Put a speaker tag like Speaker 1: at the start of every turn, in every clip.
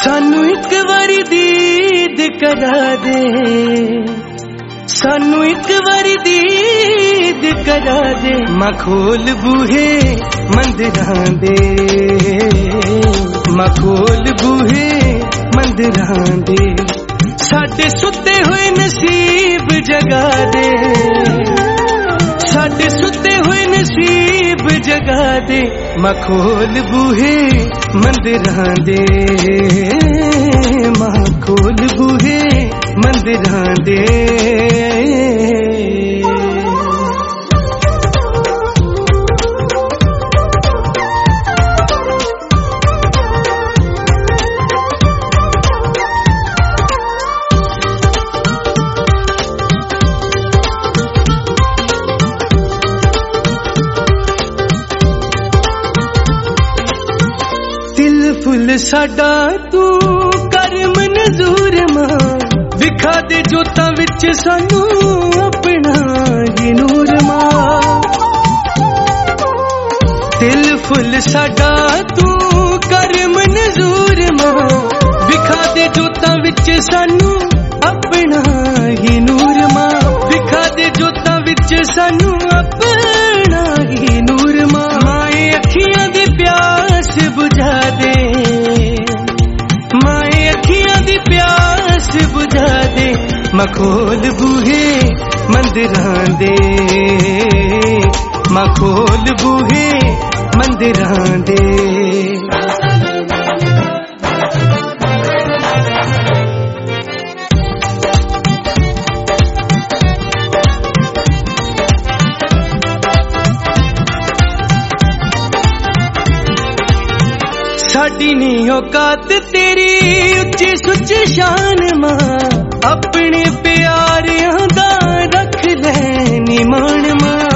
Speaker 1: सानू एक बारी दीद करा दे, सानू एक बारी दीद करा दे। मां खोल बूहे मंदिरां दे, मां खोल बूहे मंदिरां दे। साडे सुते हुए नसीब जगा दे, साडे सुते हुए नसीब जगा दे। मां खोल बूहे मंदिरां दे, मां खोल बूहे मंदिरां दे। फुल साडा तू कर मंजूर मां, विखा दे जोतां विच सानू अपना ही नूर मां। दिल फुल साडा तू कर मंजूर मां, विखा दे जोतां विच सानू अपना ही नूर मां। विखा दे जोतां विच सानू अपना ही नूर मां। माए अखियां दी प्यास बुझा दे, माए अखियां दी प्यास बुझा दे। मां खोल बूहे मंदिरां दे, मां खोल बूहे मंदिरां दे। साडी नी औकात तेरी उच्ची सुच्ची शान मां, अपने प्यारियां दा रख लैनी मान मां।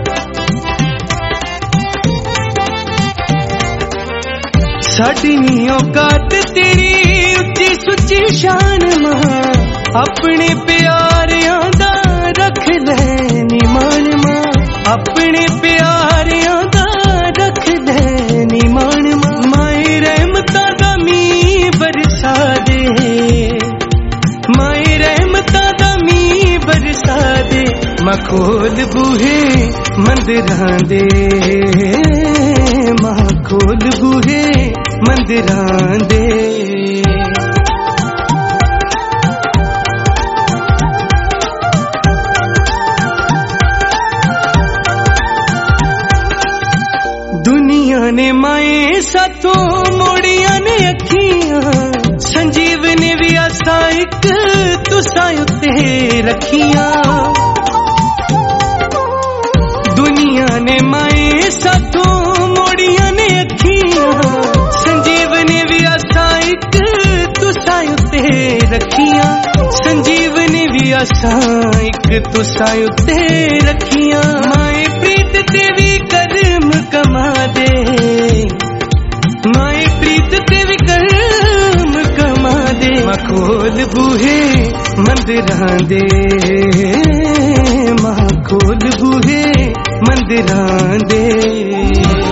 Speaker 1: साडी नी औकात तेरी उच्ची सुच्ची शान मां, अपने प्यारियां दा रख लैनी मान मां। अपने प्यारियां दा रख लैनी मान मां। माए रहमतां दा मींह बरसा दे, माए रहमतां दा मींह बरसा दे। मां खोल बूहे मंदिरां दे, मां खोल बूहे मंदिरां दे। दुनिया ने माए साथों मोड़िया ने अखियां, संजीवनी भी आसा एक तुसां उत्ते रखियां। दुनिया ने माए साथों मोड़िया ने अखियां, संजीवनी भी आसा एक तुसां उत्ते रखियां। संजीवनी भी आसा एक तुसां उत्ते रखियां। माए प्रीत ते भी कर्म कमा दे, माए प्रीत ते भी कर्म कमा दे। मां खोल बूहे मंदिरां दे, मां खोल बूहे मंदिरां दे।